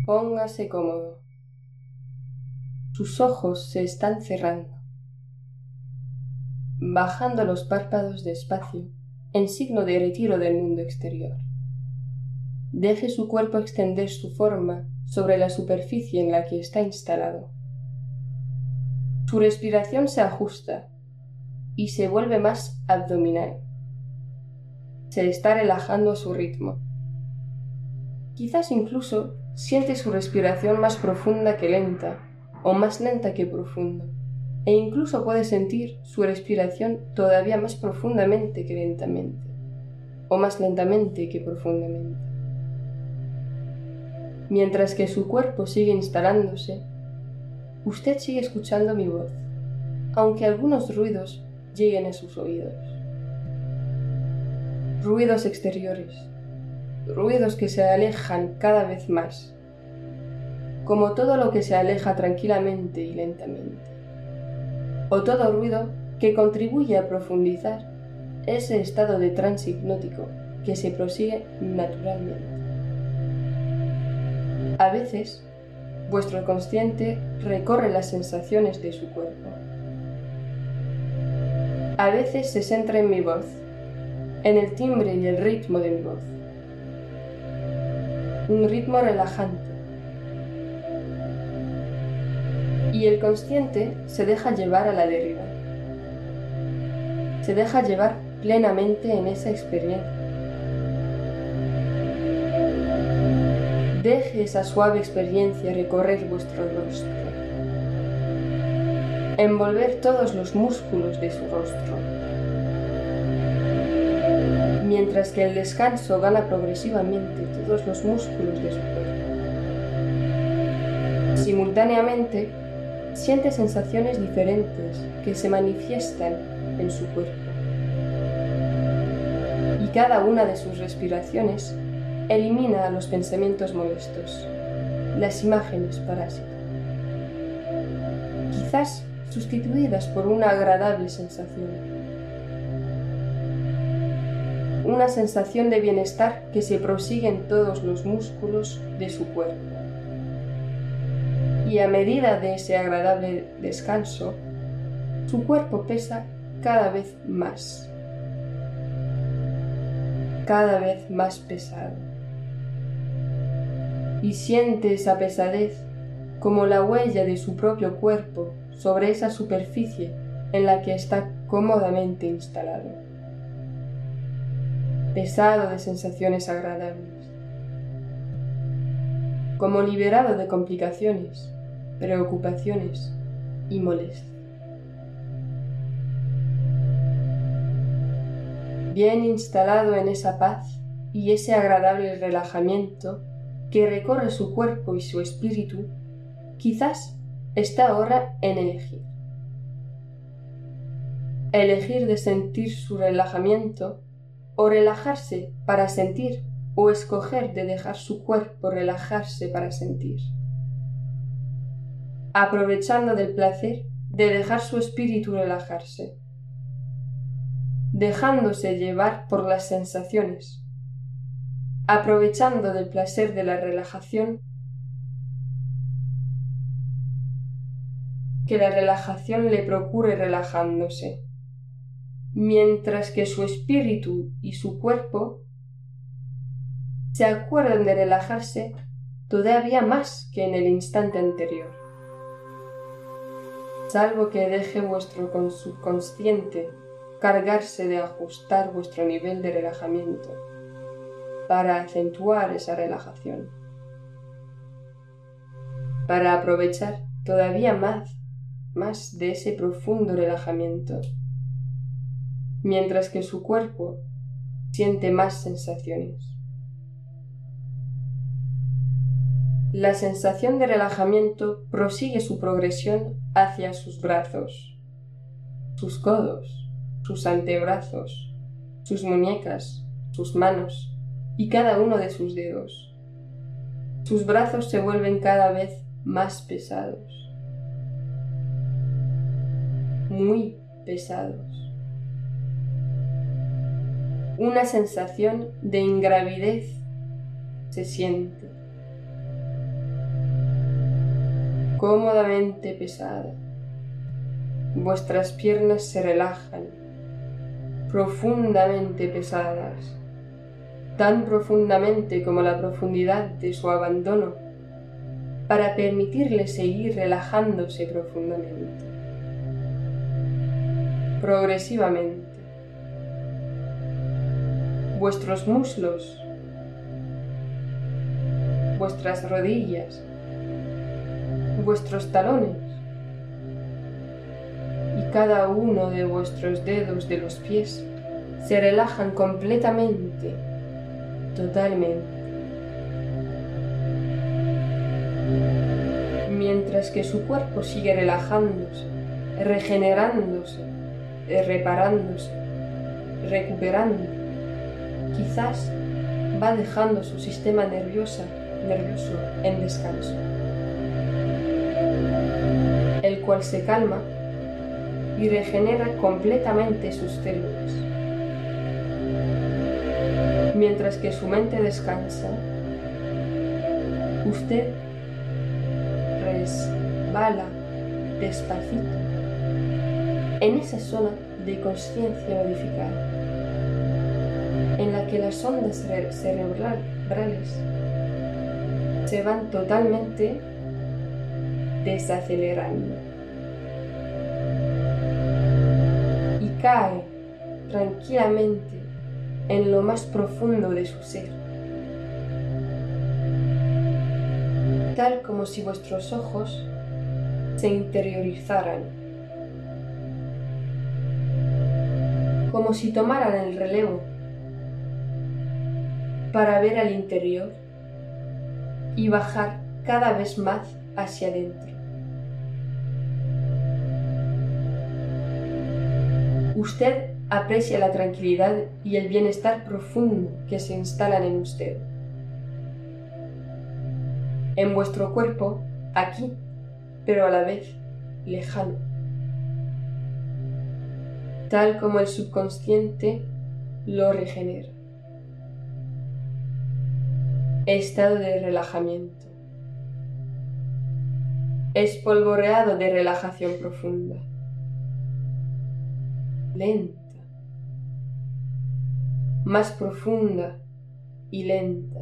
Póngase cómodo. Sus ojos se están cerrando, bajando los párpados despacio en signo de retiro del mundo exterior. Deje su cuerpo extender su forma sobre la superficie en la que está instalado. Su respiración se ajusta y se vuelve más abdominal. Se está relajando a su ritmo. Quizás incluso siente su respiración más profunda que lenta, o más lenta que profunda, e incluso puede sentir su respiración todavía más profundamente que lentamente, o más lentamente que profundamente. Mientras que su cuerpo sigue instalándose, usted sigue escuchando mi voz, aunque algunos ruidos lleguen a sus oídos. Ruidos exteriores, ruidos que se alejan cada vez más, como todo lo que se aleja tranquilamente y lentamente, o todo ruido que contribuye a profundizar ese estado de trance hipnótico que se prosigue naturalmente. A veces, vuestro consciente recorre las sensaciones de su cuerpo. A veces se centra en mi voz, en el timbre y el ritmo de mi voz. Un ritmo relajante. Y el consciente se deja llevar a la deriva. Se deja llevar plenamente en esa experiencia. Deje esa suave experiencia recorrer vuestro rostro, envolver todos los músculos de su rostro, mientras que el descanso gana progresivamente todos los músculos de su cuerpo. Simultáneamente, siente sensaciones diferentes que se manifiestan en su cuerpo. Y cada una de sus respiraciones elimina los pensamientos molestos, las imágenes parásitas, quizás sustituidas por una agradable sensación. Una sensación de bienestar que se prosigue en todos los músculos de su cuerpo. Y a medida de ese agradable descanso, su cuerpo pesa cada vez más pesado. Y siente esa pesadez como la huella de su propio cuerpo sobre esa superficie en la que está cómodamente instalado. Pesado de sensaciones agradables, como liberado de complicaciones, preocupaciones y molestias. Bien instalado en esa paz y ese agradable relajamiento que recorre su cuerpo y su espíritu, quizás está ahora en elegir. Elegir de sentir su relajamiento o relajarse para sentir, o escoger de dejar su cuerpo relajarse para sentir. Aprovechando del placer de dejar su espíritu relajarse, dejándose llevar por las sensaciones, aprovechando del placer de la relajación, que la relajación le procure relajándose, mientras que su espíritu y su cuerpo se acuerdan de relajarse todavía más que en el instante anterior, salvo que deje vuestro subconsciente cargarse de ajustar vuestro nivel de relajamiento para acentuar esa relajación, para aprovechar todavía más de ese profundo relajamiento, mientras que su cuerpo siente más sensaciones. La sensación de relajamiento prosigue su progresión hacia sus brazos, sus codos, sus antebrazos, sus muñecas, sus manos y cada uno de sus dedos. Sus brazos se vuelven cada vez más pesados, muy pesados. Una sensación de ingravidez se siente. cómodamente pesada. Vuestras piernas se relajan, profundamente pesadas, tan profundamente como la profundidad de su abandono, para permitirle seguir relajándose profundamente. Progresivamente, vuestros muslos, vuestras rodillas, vuestros talones y cada uno de vuestros dedos de los pies se relajan completamente, totalmente. Mientras que su cuerpo sigue relajándose, regenerándose, reparándose, recuperando, quizás va dejando su sistema nervioso en descanso, el cual se calma y regenera completamente sus células. Mientras que su mente descansa, usted resbala despacito en esa zona de conciencia modificada, en la que las ondas cerebrales se van totalmente desacelerando y cae tranquilamente en lo más profundo de su ser, tal como si vuestros ojos se interiorizaran, como si tomaran el relevo para ver al interior y bajar cada vez más hacia adentro. Usted aprecia la tranquilidad y el bienestar profundo que se instalan en usted, en vuestro cuerpo, aquí, pero a la vez lejano, tal como el subconsciente lo regenera. Estado de relajamiento. Espolvoreado de relajación profunda. Lenta. Más profunda y lenta.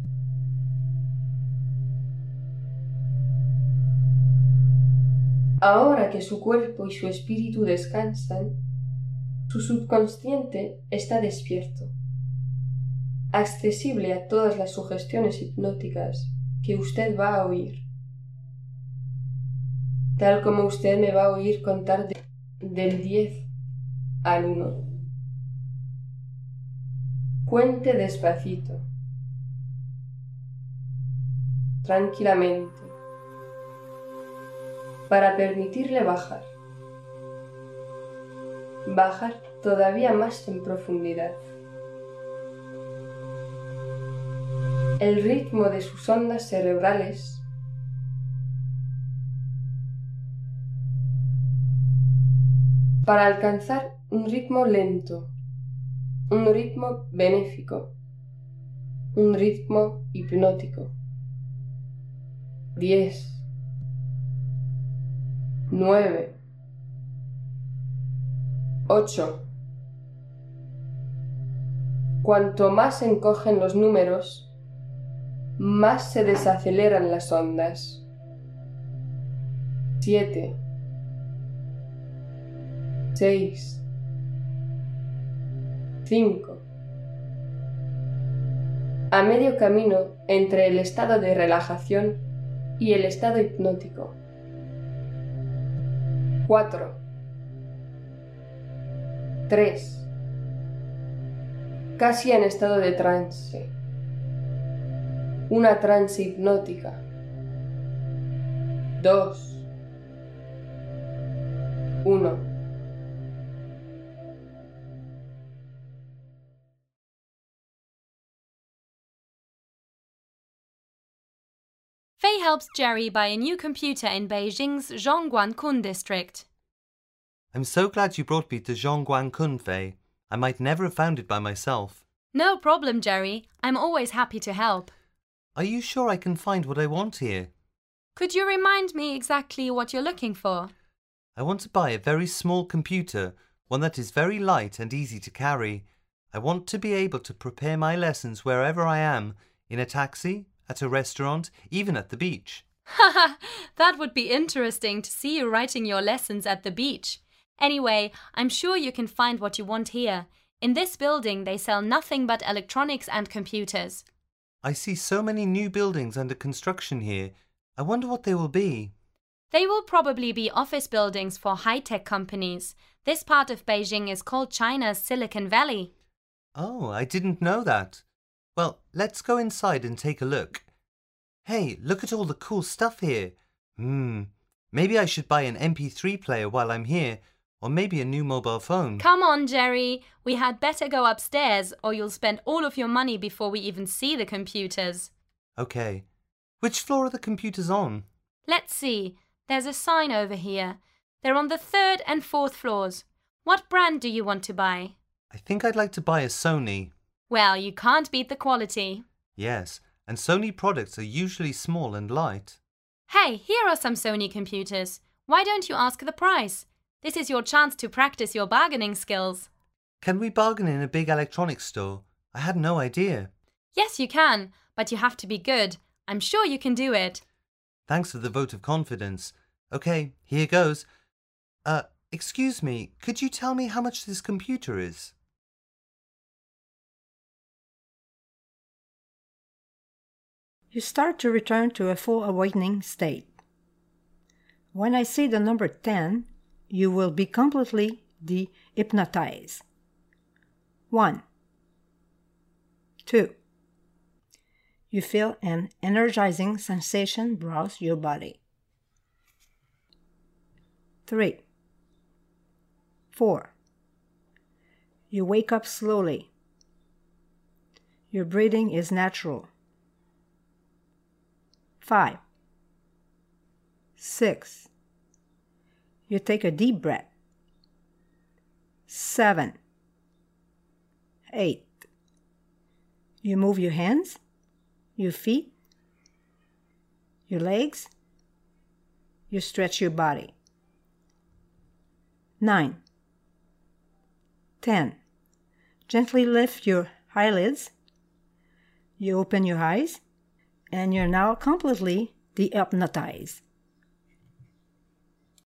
Ahora que su cuerpo y su espíritu descansan, su subconsciente está despierto, accesible a todas las sugestiones hipnóticas que usted va a oír, tal como usted me va a oír contar del 10 al 1. Cuente despacito, tranquilamente, para permitirle bajar todavía más en profundidad. El ritmo de sus ondas cerebrales para alcanzar un ritmo lento, un ritmo benéfico, un ritmo hipnótico. 10, 9, 8. Cuanto más se encogen los números, más se desaceleran las ondas. 7, 6, 5. A medio camino entre el estado de relajación y el estado hipnótico. 4, 3. Casi en estado de trance. Una trance hipnótica. 2, 1. Fei helps Jerry buy a new computer in Beijing's Zhongguancun district. I'm so glad you brought me to Zhongguancun, Fei. I might never have found it by myself. No problem, Jerry. I'm always happy to help. Are you sure I can find what I want here? Could you remind me exactly what you're looking for? I want to buy a very small computer, one that is very light and easy to carry. I want to be able to prepare my lessons wherever I am, in a taxi, at a restaurant, even at the beach. Haha, that would be interesting to see you writing your lessons at the beach. Anyway, I'm sure you can find what you want here. In this building, they sell nothing but electronics and computers. I see so many new buildings under construction here. I wonder what they will be. They will probably be office buildings for high-tech companies. This part of Beijing is called China's Silicon Valley. Oh, I didn't know that. Well, let's go inside and take a look. Hey, look at all the cool stuff here. Maybe I should buy an MP3 player while I'm here, or maybe a new mobile phone. Come on, Jerry. We had better go upstairs, or you'll spend all of your money before we even see the computers. Okay. Which floor are the computers on? Let's see. There's a sign over here. They're on the 3rd and 4th floors. What brand do you want to buy? I think I'd like to buy a Sony. Well, you can't beat the quality. Yes, and Sony products are usually small and light. Hey, here are some Sony computers. Why don't you ask the price? This is your chance to practice your bargaining skills. Can we bargain in a big electronics store? I had no idea. Yes, you can, but you have to be good. I'm sure you can do it. Thanks for the vote of confidence. Okay, here goes. Excuse me, could you tell me how much this computer is? You start to return to a full awakening state. When I say the number 10, you will be completely de-hypnotized. 1, 2. You feel an energizing sensation browse your body. 3, 4. You wake up slowly. Your breathing is natural. 5, 6. You take a deep breath. 7, 8. You move your hands, your feet, your legs. You stretch your body. 9, 10. Gently lift your eyelids. You open your eyes, and you're now completely de-hypnotized.